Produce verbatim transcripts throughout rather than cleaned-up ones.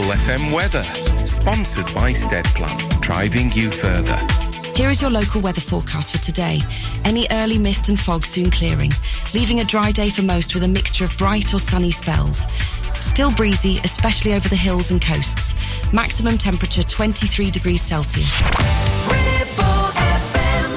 Ribble F M weather. Sponsored by Steadplan, driving you further. Here is your local weather forecast for today. Any early mist and fog soon clearing, leaving a dry day for most with a mixture of bright or sunny spells. Still breezy, especially over the hills and coasts. Maximum temperature twenty-three degrees Celsius. Ribble F M.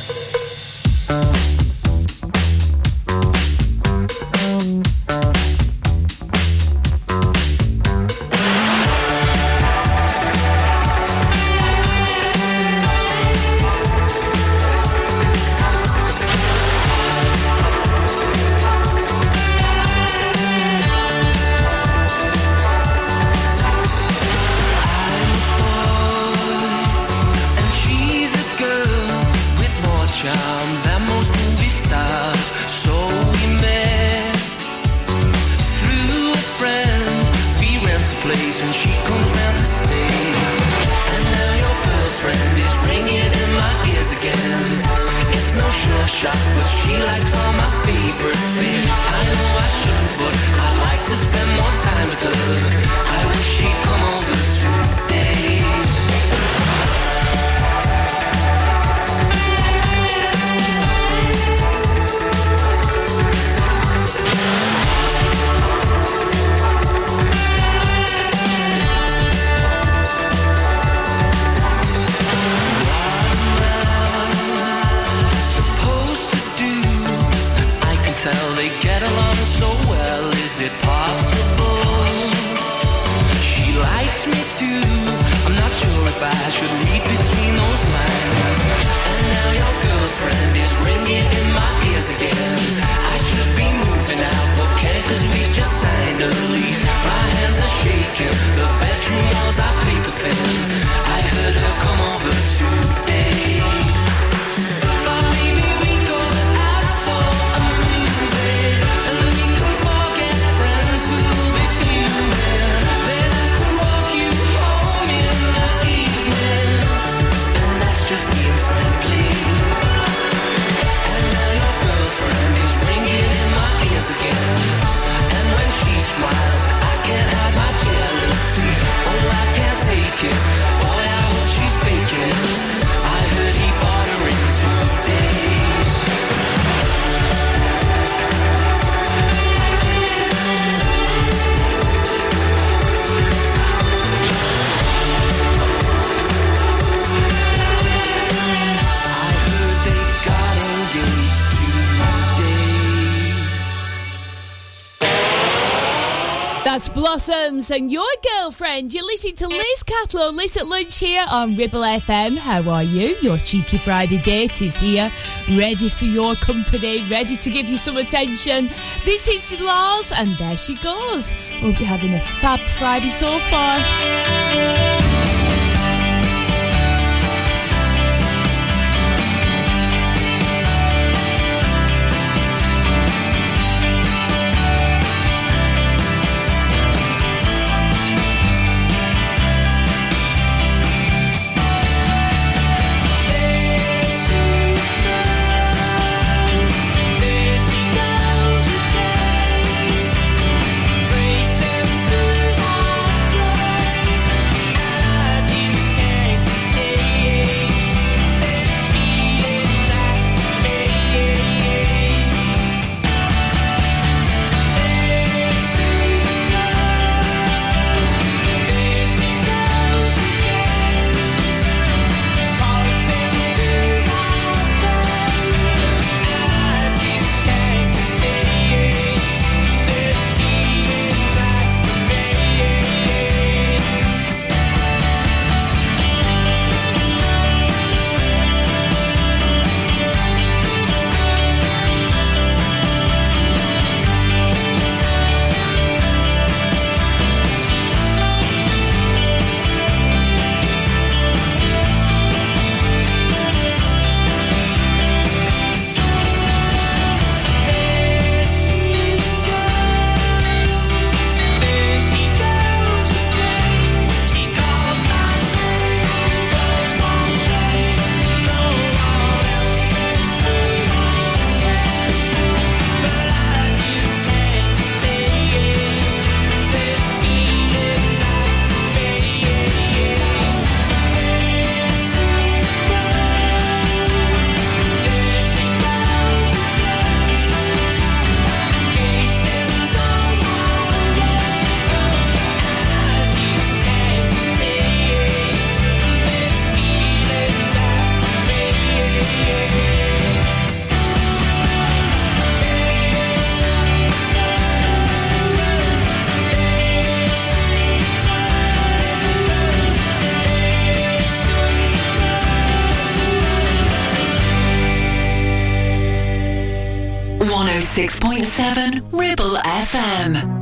Blossoms and Your Girlfriend. You're listening to Liz Catlow, Liz at Lunch here on Ribble F M. How are you? Your cheeky Friday date is here, ready for your company, ready to give you some attention. This is Lars, and there she goes. Hope you're having a fab Friday so far. Racing through our brain. one oh six point seven Ribble F M.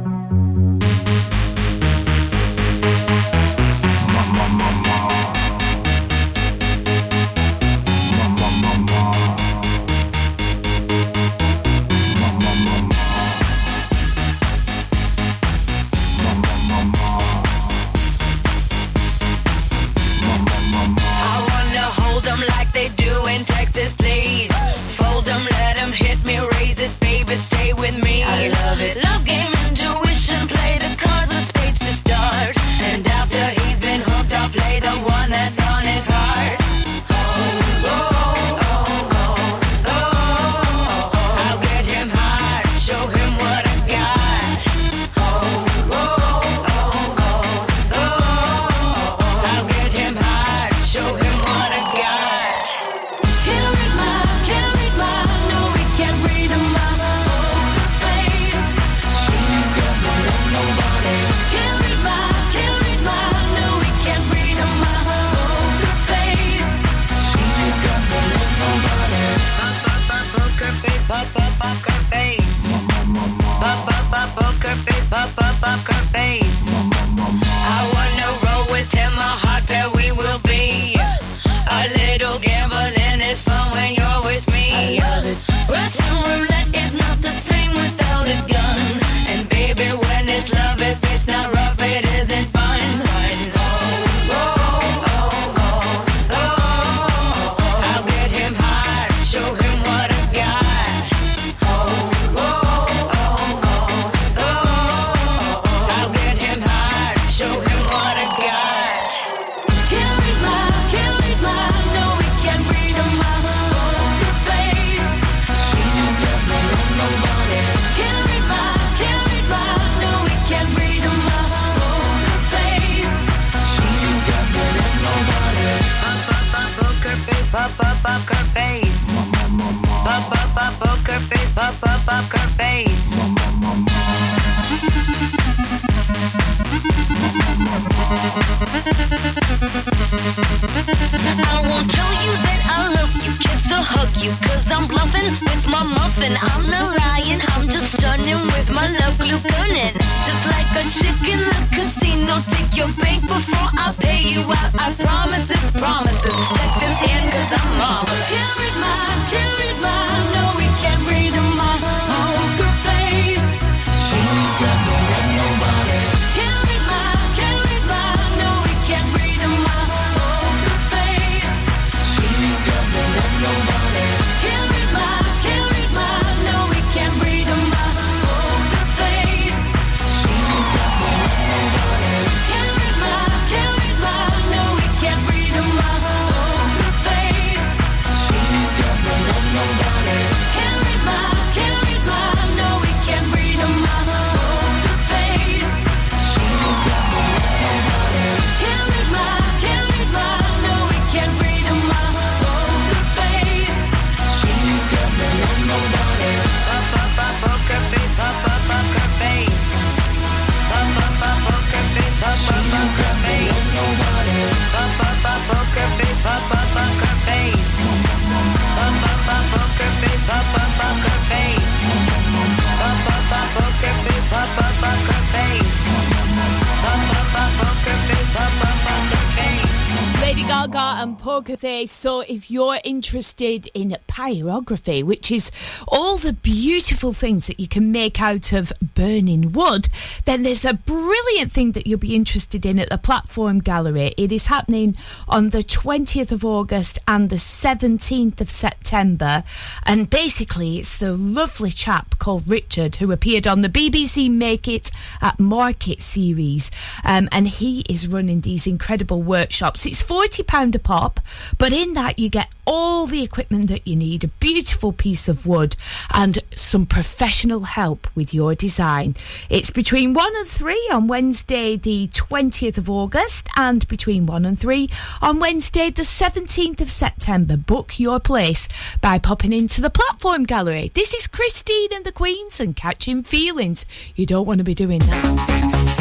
Poker Face. So if you're interested in pyrography, which is all the beautiful things that you can make out of burning wood, then there's a brilliant thing that you'll be interested in at the Platform Gallery. It is happening on the twentieth of August and the seventeenth of September, and basically it's the lovely chap called Richard who appeared on the B B C Make It at Market series, um, and he is running these incredible workshops. It's forty pounds a pop, but in that you get all the equipment that you need, a beautiful piece of wood and some professional help with your design. It's between one and three on Wednesday the twentieth of August and between one and three on Wednesday the seventeenth of September. Book your place by popping into the Platform Gallery. This is Christine and the Queens and Catching Feelings. You don't want to be doing that.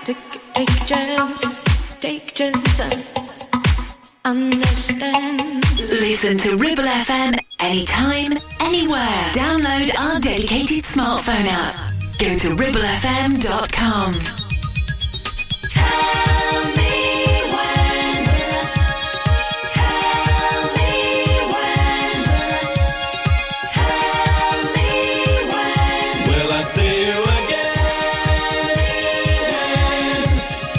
take chance, take chance, understand. Listen to Ribble F M anytime, anywhere. Download our dedicated smartphone app. Go to ribble f m dot com. Tell me when, tell me when, tell me when. Will I see you again?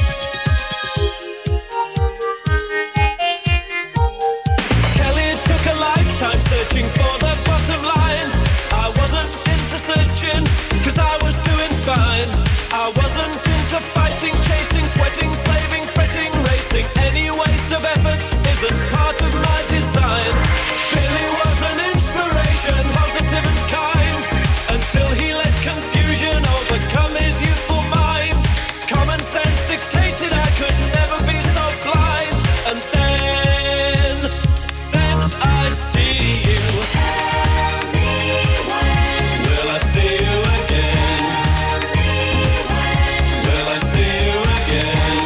Kelly, it took a lifetime searching for the bottom line. I wasn't into searching, cause I was doing fine. I wasn't into fighting, chasing, sweating, slaving, fretting, racing. Any waste of effort isn't part of my design. Billy was an inspiration, positive and kind, until he let confusion overcome his youthful mind. Common sense dictated I could never be so blind. And then, then I see you. Tell me when, Will I see you again? Will I see you again?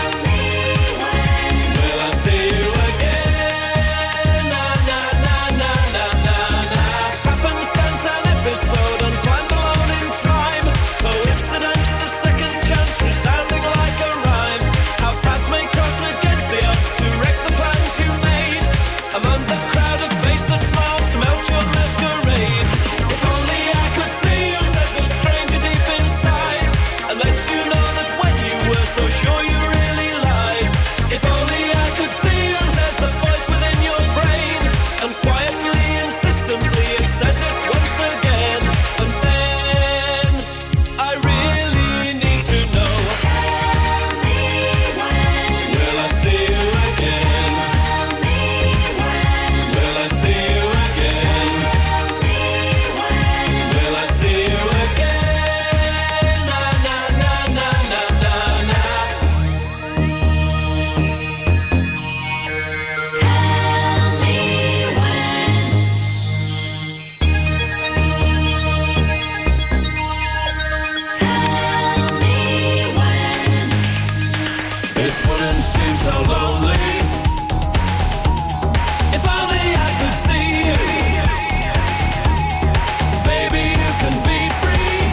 Will I see you again? Na na na na na na na. Happenstance, an episode unplanned, alone in time. Coincidence, the second chance, resounding like a rhyme. Our paths may cross against the odds to wreck the plans you made. Among the crowd of face that smiles to melt your masquerade. If only I could see you, says a stranger deep inside, and lets you know that when you were so sure you really lied. If only I could see you, says the voice within your brain, and quietly, insistently it says it once again. And then I really need to know. Will I see you again? Will I see you again? Will I see you again? Na na na na na na na. It wouldn't seem so lonely if only I could see you. Baby, you can be free.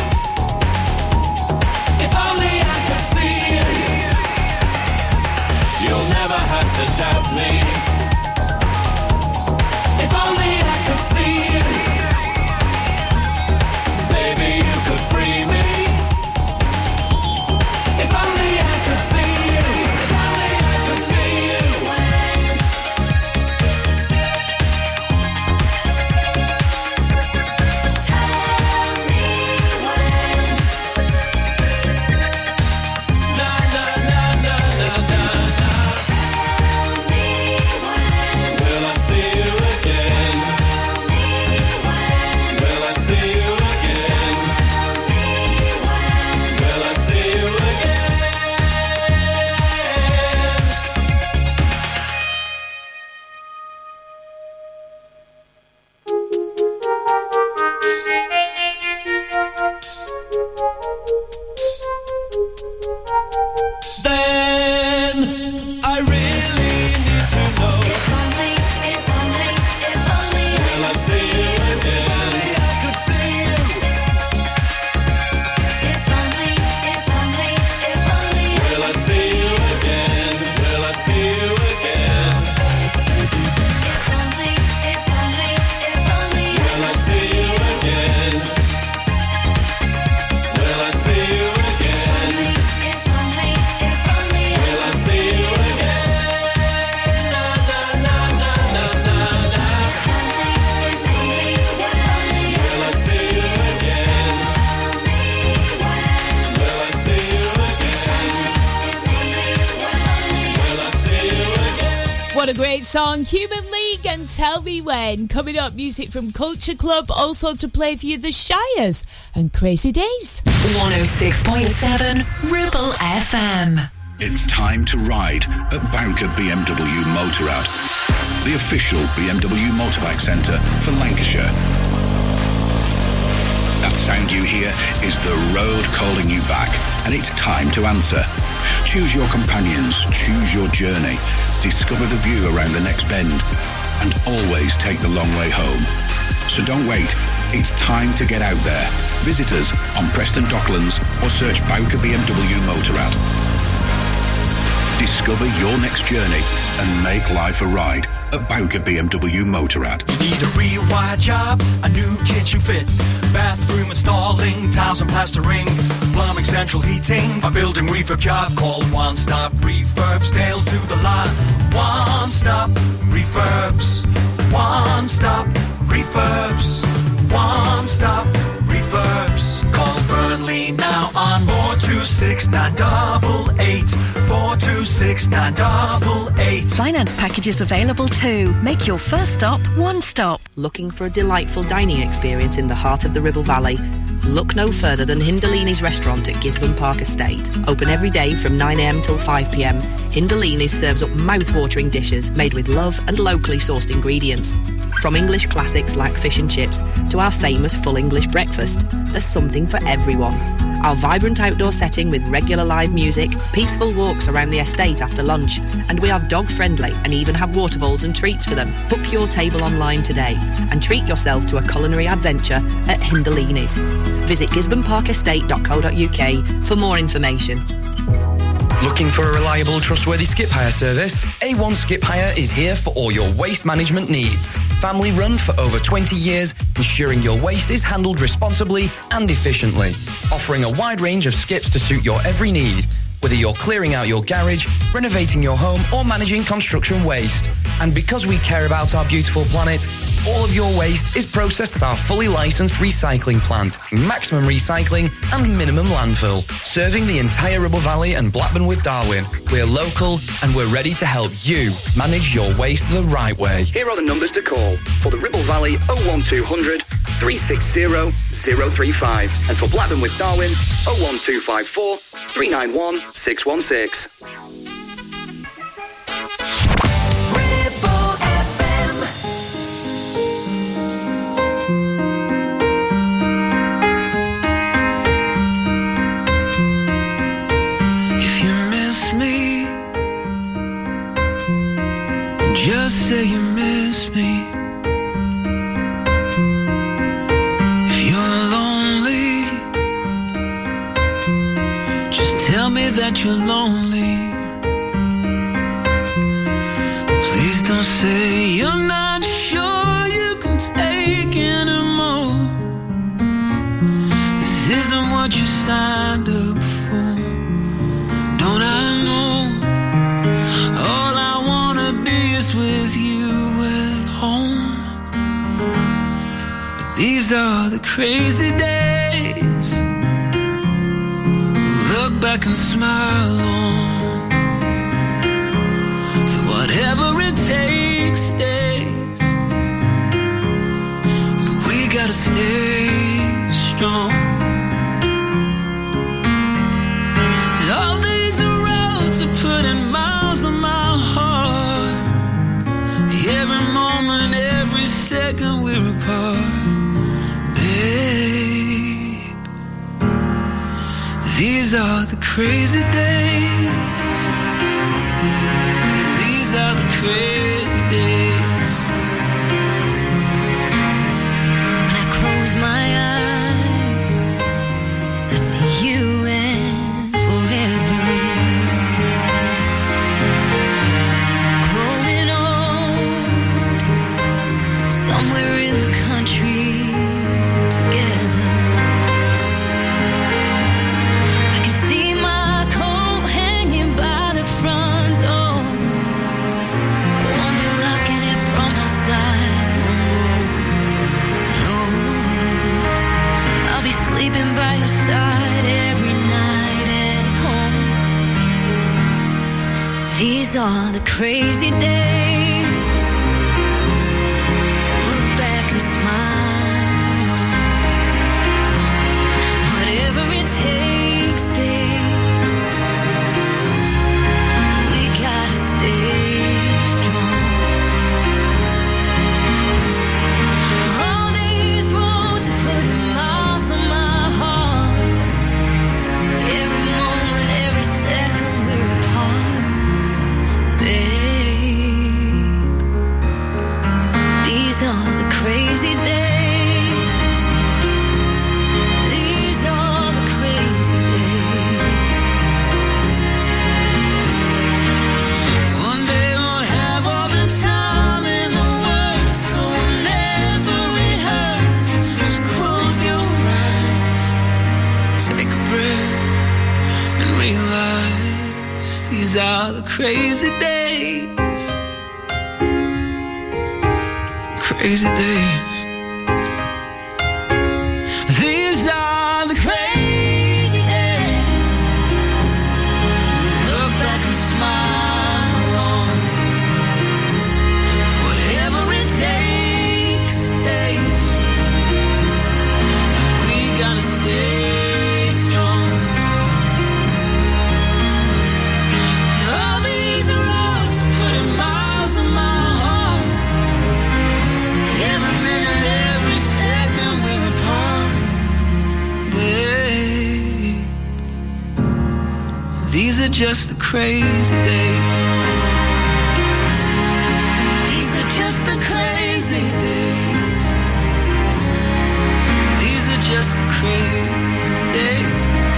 If only I could see you. You'll never have to doubt me. If only I could see you. Baby, you could free me. If only I could see you. If only I could see you. Na na na na na na na. Will I see you again? Will I see you again? Will I see you again? Then I really need to know. Will I see you again? I could see you. Will I see you again? Will I see you again? Will I see you again? Will I see you again? Will I see you again? Na na na na na na na. Will I see you again? Will I see you again? Will I see you again? What a great song, Human League and Tell Me When. Coming up, music from Culture Club, also to play for you the Shires and Crazy Days. one oh six point seven Ribble F M. It's time to ride at Bowker B M W Motorrad, the official B M W motorbike centre for Lancashire. That sound you hear is the road calling you back, and it's time to answer. Choose your companions, choose your journey, discover the view around the next bend, and always take the long way home. So don't wait, it's time to get out there. Visit us on Preston Docklands or search Bowker B M W Motorrad. Discover your next journey and make life a ride at Bowker B M W Motorrad. You need a rewire job, a new kitchen fit, bathroom installing, tiles and plastering, plumbing, central heating, a building refurb job. Call One Stop Refurbs, they'll do the lot. One Stop Refurbs, One Stop Refurbs, One Stop Refurbs. Call Burnley now on four two six nine eight eight, four two six nine eight eight. Finance packages available too. Make your first stop One Stop. Looking for a delightful dining experience in the heart of the Ribble Valley? Look no further than Hindalini's restaurant at Gisborne Park Estate. Open every day from nine a m till five p m. Hindalini's serves up mouth-watering dishes made with love and locally sourced ingredients. From English classics like fish and chips to our famous full English breakfast, there's something for everyone. Our vibrant outdoor setting with regular live music, peaceful walks around the estate after lunch, and we are dog-friendly and even have water bowls and treats for them. Book your table online today and treat yourself to a culinary adventure at Hindalini's. Visit gisborne park estate dot co dot u k for more information. Looking for a reliable, trustworthy skip hire service? A one Skip Hire is here for all your waste management needs. Family run for over twenty years, ensuring your waste is handled responsibly and efficiently. Offering a wide range of skips to suit your every need. Whether you're clearing out your garage, renovating your home, or managing construction waste. And because we care about our beautiful planet, all of your waste is processed at our fully licensed recycling plant, maximum recycling and minimum landfill, serving the entire Ribble Valley and Blackburn with Darwen. We're local and we're ready to help you manage your waste the right way. Here are the numbers to call. For the Ribble Valley, oh one two hundred, three six zero, zero three five. And for Blackburn with Darwen, oh one two five four, three nine one, six one six. Just say you miss me. If you're lonely, just tell me that you're lonely. Please don't say you're not sure you can take anymore. This isn't what you signed up for. Don't I know? All I wanna be is with you at home. But these are the crazy days we look back and smile on. So whatever it takes stays, but we gotta stay strong. All these roads are putting miles on my heart. Every moment, every second we're apart, babe. These are the crazy days. These are the crazy days. When I close my eyes, I see you and forever. Growing old, somewhere in the country together. I can see my coat hanging by the front door. I won't be locking it from outside no more. No, I'll be sleeping by your side every night at home. These are the crazy days. Look back and smile. Whatever it takes, stays. We gotta stay strong. All these roads are putting miles on my heart. Every moment, every second we're These are the crazy days. Crazy days. These are the crazy days. Look back and smile on. Whatever it takes, takes. And we gotta stay strong. All these roads putting miles on my heart. Every minute, every second we're apart, babe. These are just the crazy days. These are just the crazy days. These are just the crazy days.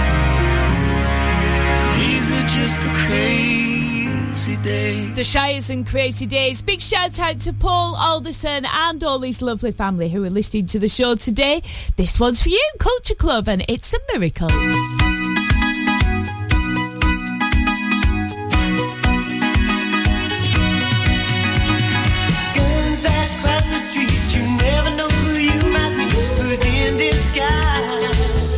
These are just the crazy days. The Shires and Crazy Days. Big shout out to Paul Alderson and all his lovely family who are listening to the show today. This one's for you, Culture Club, and It's a Miracle. Guns that cross the street, you never know who you might meet, who's in disguise.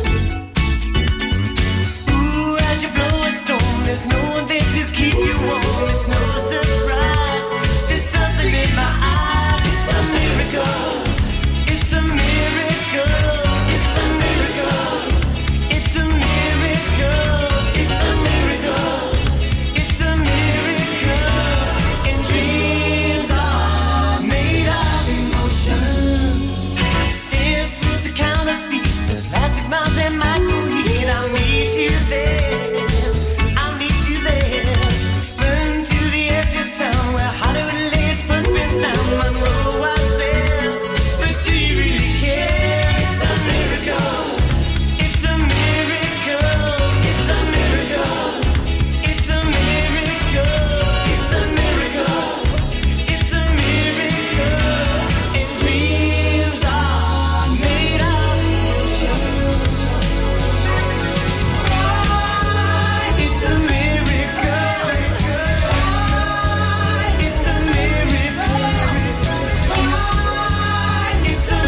Ooh, as you blow a storm, there's no one there to keep you warm. It's no surprise. There's something in my eyes. It's a miracle. It's a miracle. It's a miracle. It's a miracle. It's a miracle. It's a miracle. And dreams are made of emotion. Dance with the counterfeit, the plastic smiles and my cool heat. I'll meet you there. I'll meet you there. Run to the edge of town where Hollywood laid footprints down. Monroe was there, but do you really care? It's a miracle. It's a miracle. It's a miracle. It's a miracle. It's a miracle. It's a miracle. And dreams are made of emotion. It's a miracle. It's a miracle. It's a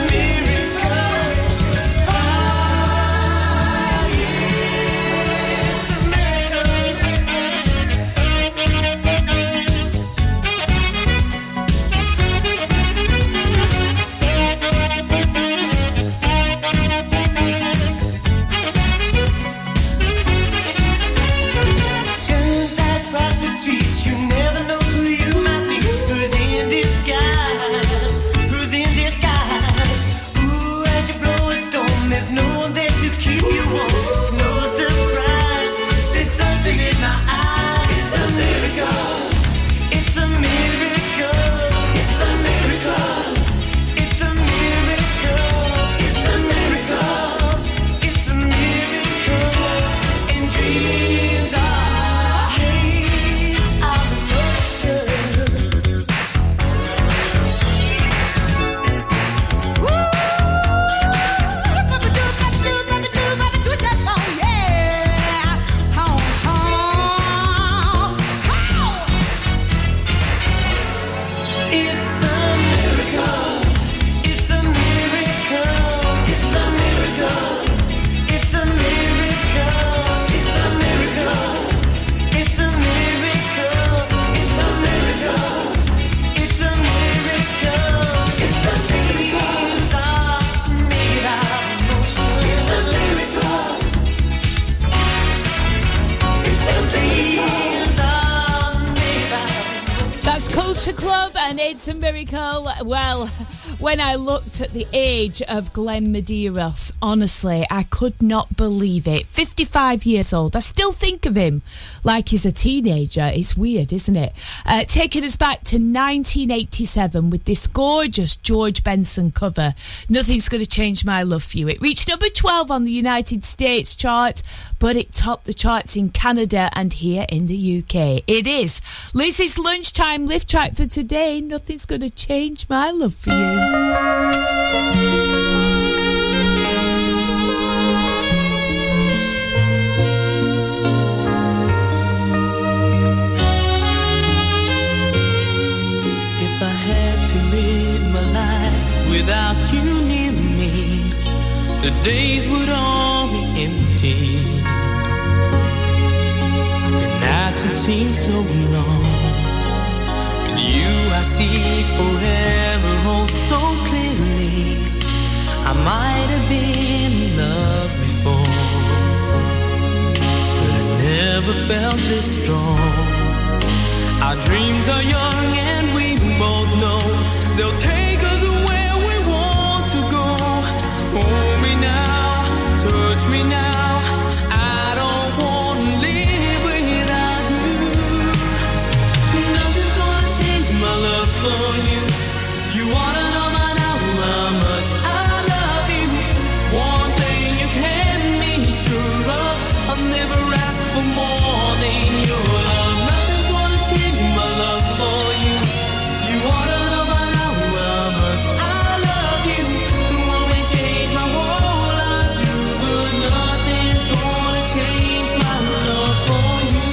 Guns that cross the street, you never know who you might meet, who's in disguise, who's in disguise. Ooh, as you blow a storm, there's no one there to keep you warm. It's no surprise. There's something in my eyes. It's a miracle. It's a miracle. It's a miracle. It's a miracle. It's a miracle. It's a miracle. And dreams are made of emotion. It's a miracle. It's a miracle. It's a miracle. It's a miracle. It's a miracle. It's a miracle. It's a miracle. It's a miracle. It's a dreams are made of emotion. It's a miracle. It's a dreams are made of. That's Culture Club and It's a Miracle. Well, when I looked at the age of Glenn Medeiros, honestly, I could not believe it. fifty-five years old. I still think of him like he's a teenager. It's weird, isn't it? Uh, taking us back to nineteen eighty-seven with this gorgeous George Benson cover, Nothing's Gonna Change My Love For You. It reached number twelve on the United States chart, but it topped the charts in Canada and here in the U K. It is Lizzie's lunchtime lift track for today. Nothing's Gonna Change My Love For You. the days would all be empty. The nights would seem so long. With you I see forever oh so clearly. I might have been in love before, but I never felt this strong. Our dreams are young and we both know they'll take us where we want to go. Hold me now, touch me now. I don't want to live without you. Nothing's gonna change my love for you. You wanna know by now how much I love you. One thing you can be sure of, I'll never ask for more than your love. Nothing's gonna change my love for you. You wanna know by now how much I love you. The one may change my whole life, but nothing's gonna change my love for you.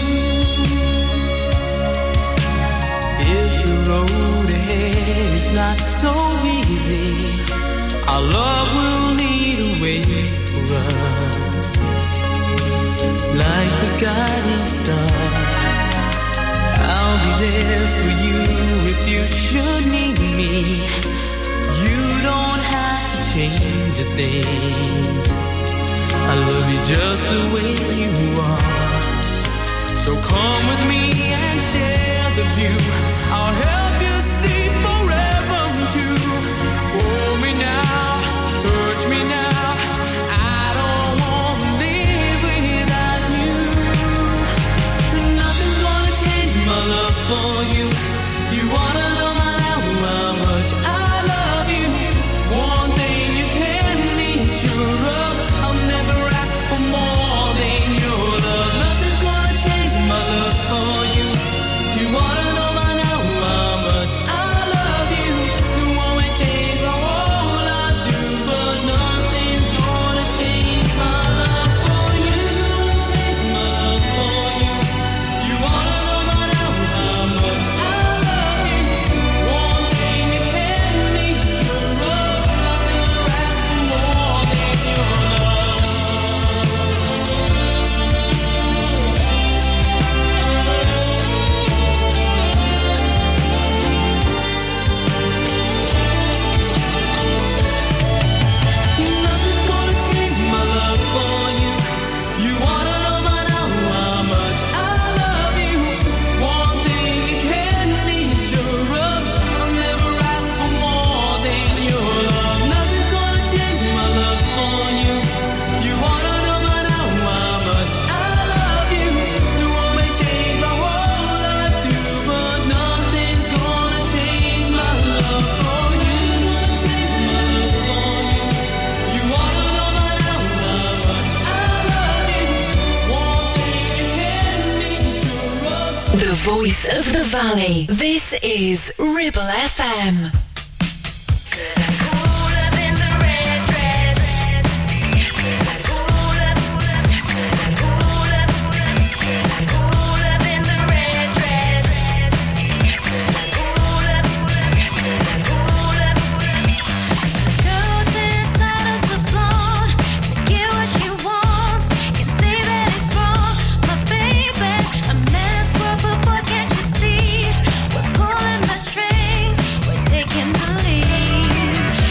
If the road ahead is not so easy, our love will lead a way for us, like a guiding star. I'll be there for you if you should need me. You don't have to change a thing. I love you just the way you are. So come with me and share the view. I'll help you see forever too. Hold me now, touch me now. I don't want to live without you. Nothing's gonna change my love for you. You wanna know my now how much I love you. One thing you can be sure of, I'll never ask for more than your love. Nothing's gonna change my love for you. You wanna know my now how much I love you. You won't change my whole life through, but nothing's gonna change my love for you. Change my love for you. You wanna know my now how much I love you. One thing you can be sure of, I'll never ask for more than your love. Nothing's gonna change my love for you. You wanna know by now how much I love you. One thing you can be sure of, I'll never ask for more than your love. Nothing's gonna change my love for you. You wanna know by now how much I love you. The one may change my whole life through, but nothing's gonna change my love for you. Change my love for you. You wanna know by now how much I love you. One thing you can be sure of. The voice of the valley. This is Ribble F M. Pulling the strings, we're taking the lead.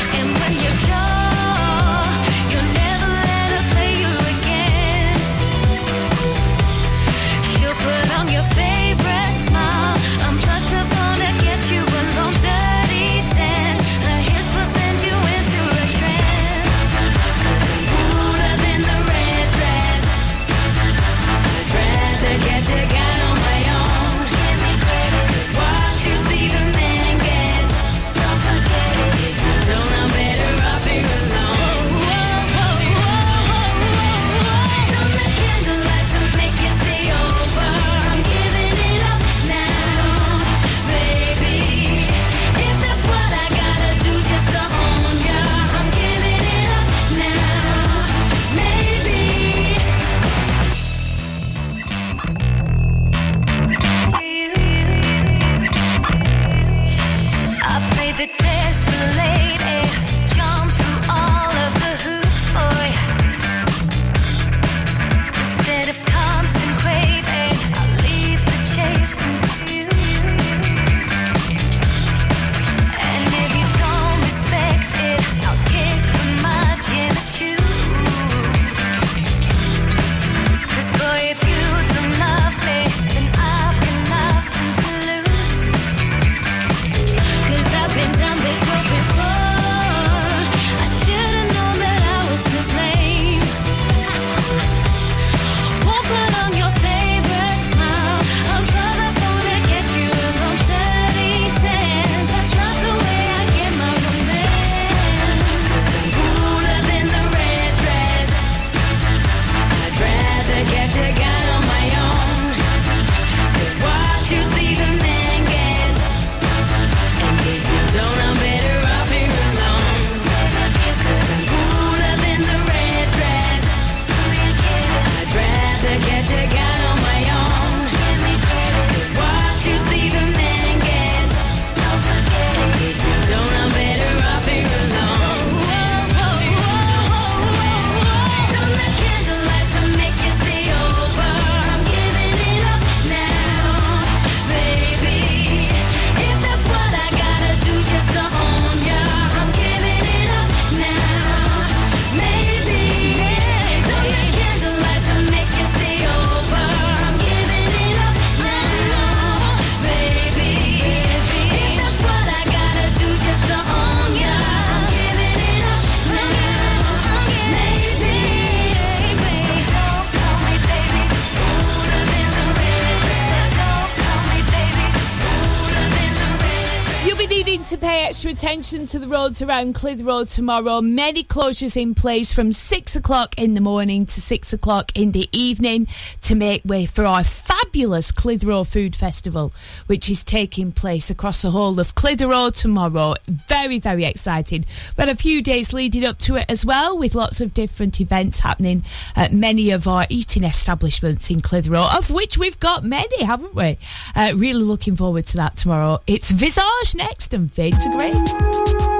to pay extra attention to the roads around Clitheroe tomorrow. Many closures in place from six o'clock in the morning to six o'clock in the evening to make way for our fabulous Clitheroe Food Festival, which is taking place across the whole of Clitheroe tomorrow. Very, very exciting. But a few days leading up to it as well, with lots of different events happening at many of our eating establishments in Clitheroe, of which we've got many, haven't we? Uh, really looking forward to that tomorrow. It's Visage next and Fade to Grey.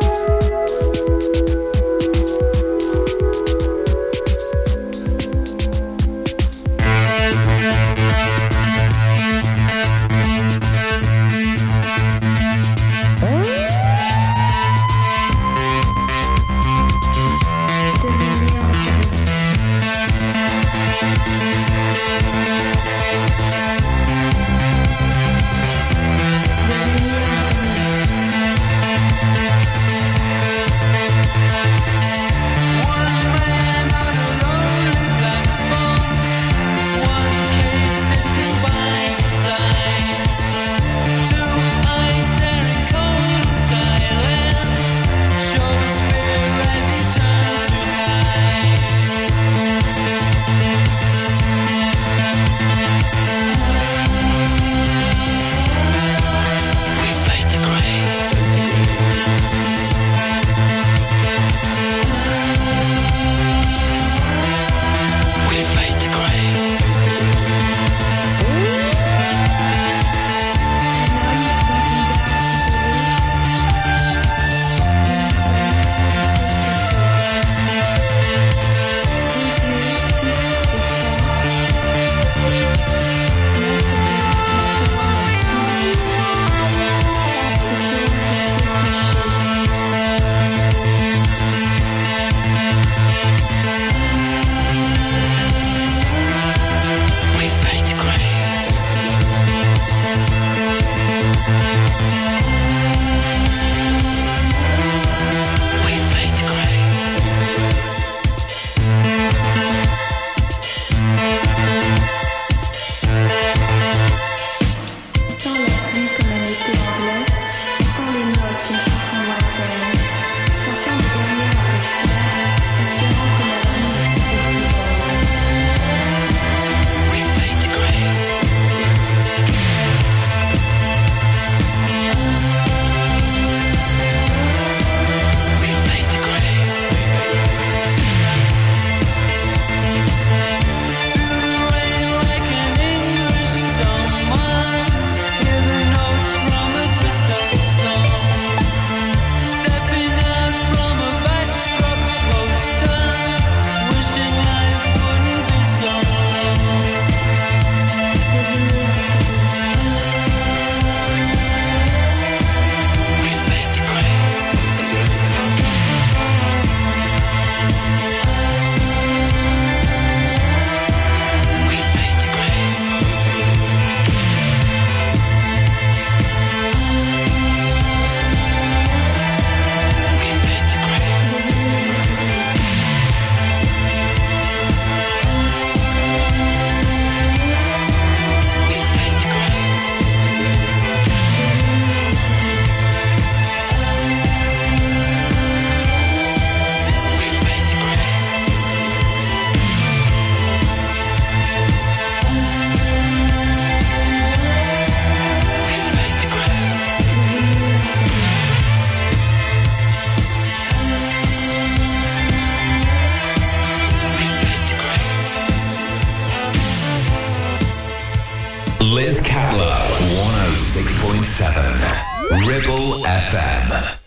Liz Catlow, one oh six point seven, Ribble F M.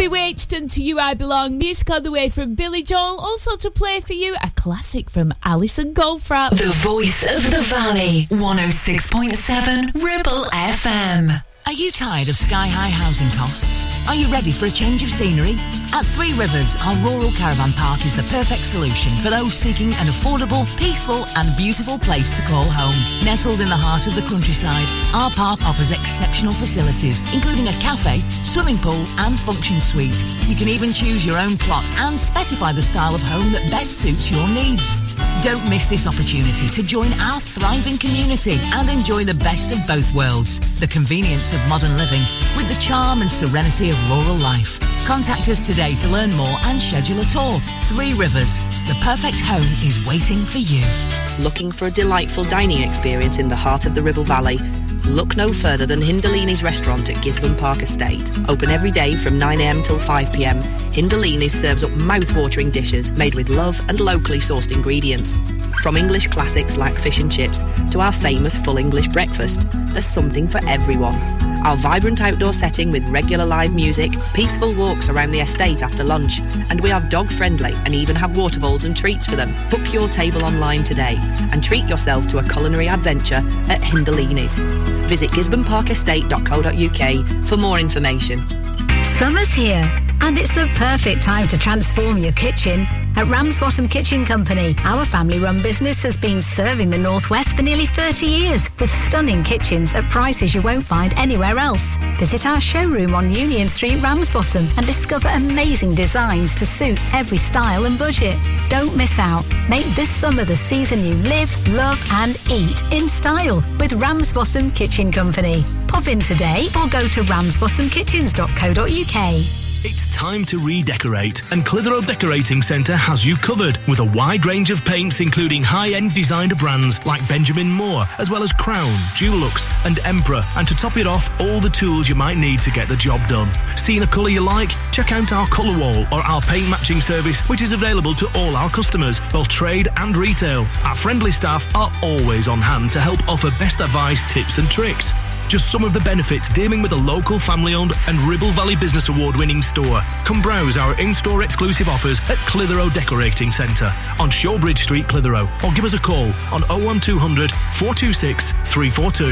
Bewitched and To You I Belong. Music on the way from Billy Joel. Also to play for you, a classic from Alison Goldfrapp. The voice of the valley. one oh six point seven Ribble F M. Are you tired of sky-high housing costs? Are you ready for a change of scenery? At Three Rivers, our rural caravan park is the perfect solution for those seeking an affordable, peaceful and beautiful place to call home. Nestled in the heart of the countryside, our park offers exceptional facilities, including a cafe, swimming pool and function suite. You can even choose your own plot and specify the style of home that best suits your needs. Don't miss this opportunity to join our thriving community and enjoy the best of both worlds. The convenience of modern living with the charm and serenity of rural life. Contact us today to learn more and schedule a tour. Three Rivers, the perfect home is waiting for you. Looking for a delightful dining experience in the heart of the Ribble Valley? Look no further than Hindalini's restaurant at Gisborne Park Estate. Open every day from nine a m till five p m. Hindalini's serves up mouth-watering dishes made with love and locally sourced ingredients. From English classics like fish and chips to our famous full English breakfast, there's something for everyone. Our vibrant outdoor setting with regular live music, peaceful walks around the estate after lunch, and we are dog-friendly and even have water bowls and treats for them. Book your table online today and treat yourself to a culinary adventure at Hindalini's. Visit gisborne park estate dot co dot u k for more information. Summer's here, and it's the perfect time to transform your kitchen. At Ramsbottom Kitchen Company, our family-run business has been serving the North West for nearly thirty years with stunning kitchens at prices you won't find anywhere else. Visit our showroom on Union Street, Ramsbottom, and discover amazing designs to suit every style and budget. Don't miss out. Make this summer the season you live, love and eat in style with Ramsbottom Kitchen Company. Pop in today or go to ramsbottom kitchens dot co dot u k. It's time to redecorate, and Clitheroe Decorating Centre has you covered with a wide range of paints including high-end designer brands like Benjamin Moore, as well as Crown, Dulux and Emperor, and to top it off, all the tools you might need to get the job done. Seeing a colour you like? Check out our colour wall or our paint matching service, which is available to all our customers, both trade and retail. Our friendly staff are always on hand to help offer best advice, tips and tricks. Just some of the benefits dealing with a local family-owned and Ribble Valley Business Award-winning store. Come browse our in-store exclusive offers at Clitheroe Decorating Centre on Shawbridge Street, Clitheroe, or give us a call on oh one two hundred, four two six, three four two.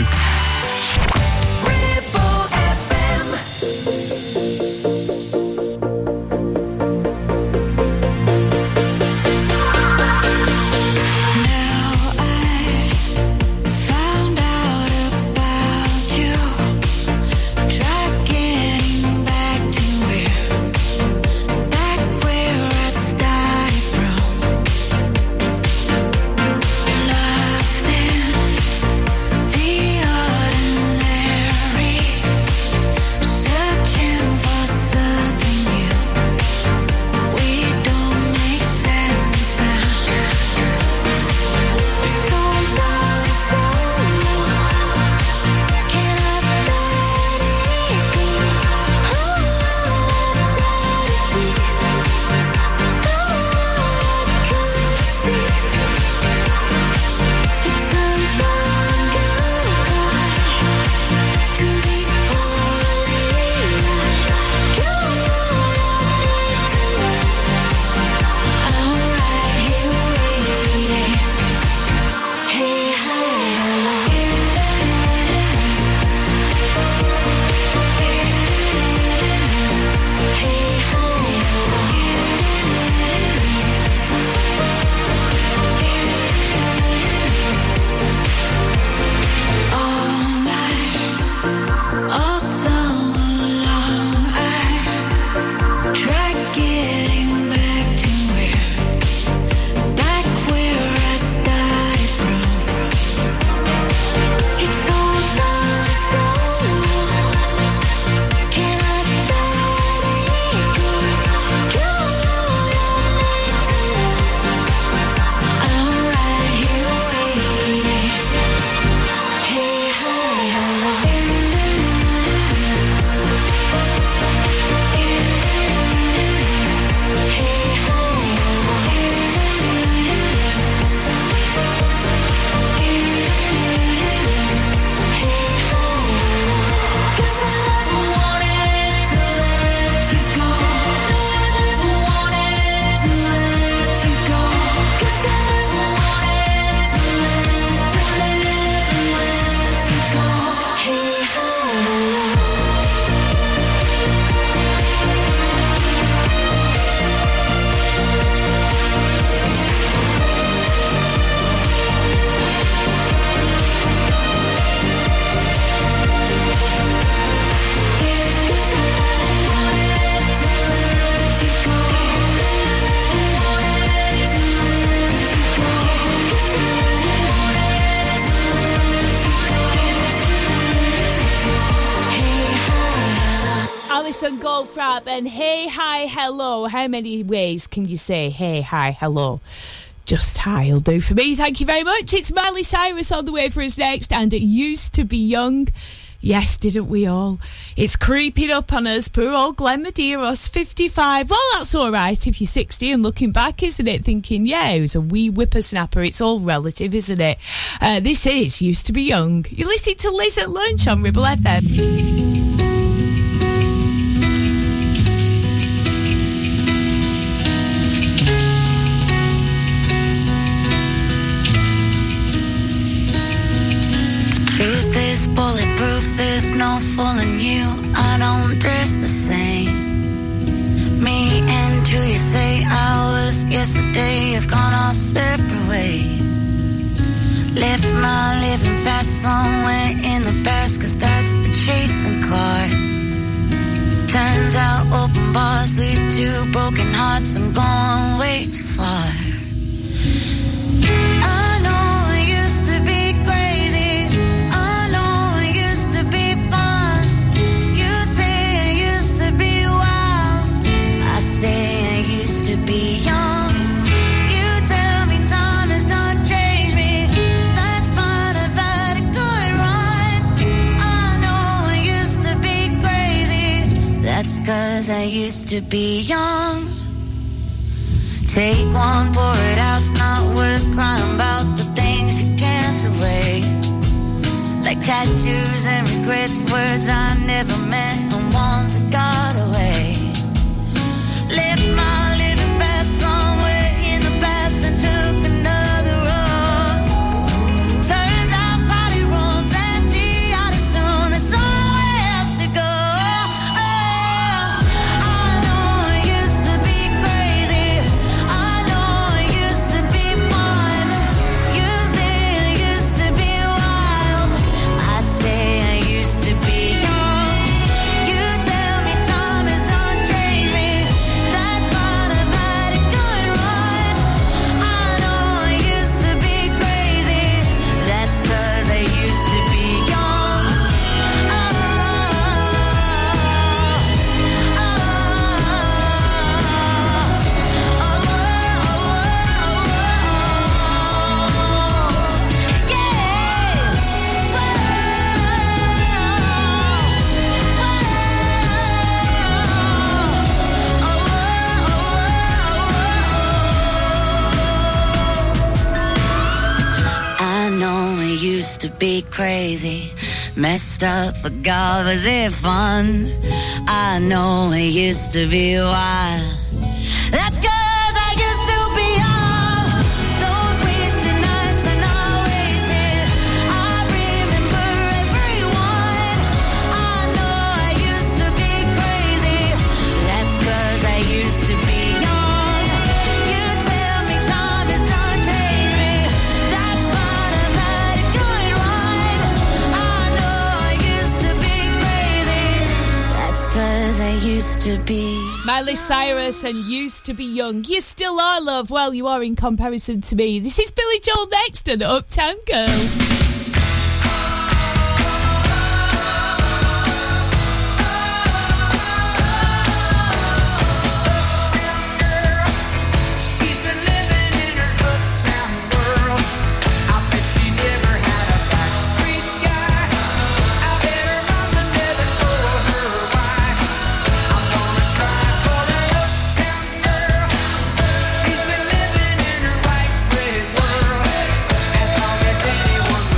The ordinary Alison Goldfrapp and Hey, Hi, Hello. How many ways can you say Hey, Hi, Hello? Just hi will do for me. Thank you very much. It's Miley Cyrus on the way for us next, and It Used to Be Young. Yes, didn't we all? It's creeping up on us. Poor old Glenn Medeiros, fifty-five. Well, that's all right if you're sixty and looking back, isn't it? Thinking, yeah, he was a wee whippersnapper. It's all relative, isn't it? Uh, this is Used to Be Young. You're listening to Liz at Lunch on Ribble F M. Truth is bulletproof, there's no fooling you. I don't dress the same. Me and who you say I was yesterday have gone our separate ways. Left my living fast somewhere in the past, cause that's for chasing cars. Turns out open bars lead to broken hearts and going way too far. I know it used to be crazy. Be young. You tell me time has not changed me. That's fine, I've had a good run. I know I used to be crazy. That's cause I used to be young. Take one, pour it out. It's not worth crying about the things you can't erase. Like tattoos and regrets, words I never meant and ones that got away. Left my somewhere in the past and took another road. Turns out crowded rooms empty out as soon as somewhere else to go. Oh, I know it used to be crazy. I know it used to be fun. Used it, it used to be wild. I say I used to be young. You tell me time has done changed me. That's fine, I've had a good run. I know I used to be crazy. That's cause I used to be young. Oh, oh, I know it used to be crazy, messed up, but God, was it fun? I know it used to be wild. That's cause I used to be young. Those wasted nights are not wasted. I remember everyone. I know I used to be crazy. That's cause I used to be young. You tell me time has not changed me. That's fine, I've had a good run. I know I used to be crazy. That's cause I used to be. Miley Cyrus and Used to Be Young. You still are, love. Well, you are in comparison to me. This is Billy Joel next and Uptown Girl. She's been living in her uptown world. I bet she never had a backstreet guy. I bet her mama never told her why. I'm gonna try and call her uptown girl. She's been living in her white bread world. As long as anyone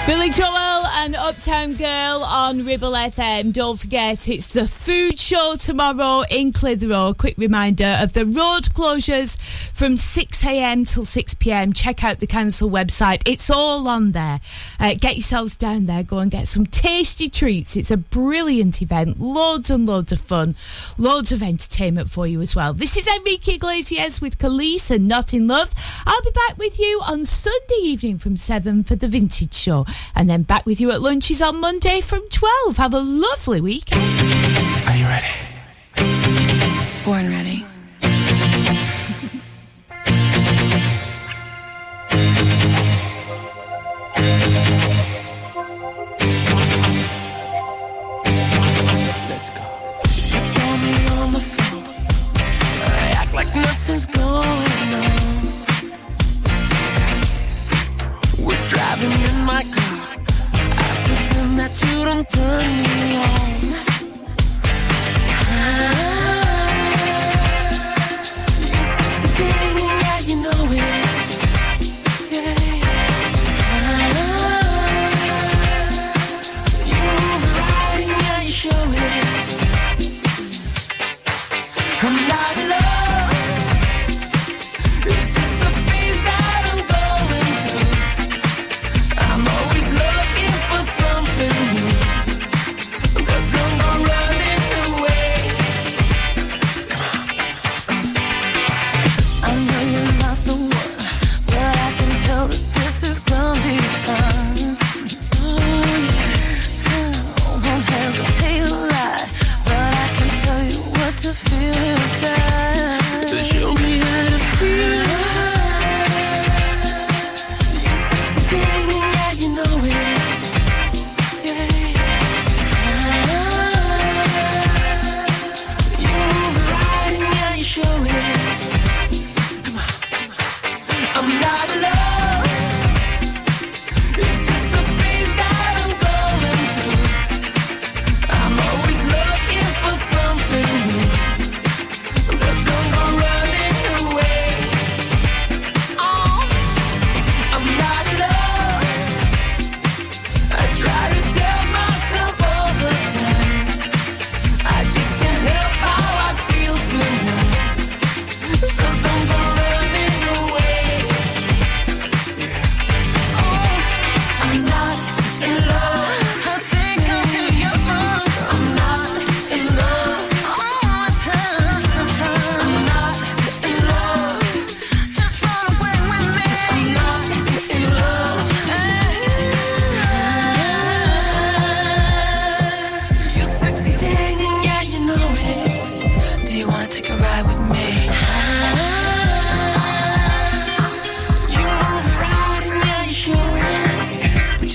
Billy Joel and Uptown Girl on Ribble F M. Don't forget, it's the food show tomorrow in Clitheroe. Quick reminder of the road closures from six a.m. till six p.m. Check out the council website. It's all on there. Uh, get yourselves down there. Go and get some tasty treats. It's a brilliant event. Loads and loads of fun. Loads of entertainment for you as well. This is Enrique Iglesias with Khalees and Not In Love. I'll be back with you on Sunday evening from seven for the Vintage Show. And then back with you at lunches on Monday from twelve. Have a lovely weekend. Are you ready? Born ready. Let's go. You call me on the phone. I act like nothing's going on. We're driving in my car. That you don't turn me on. Ah, yeah, you know it.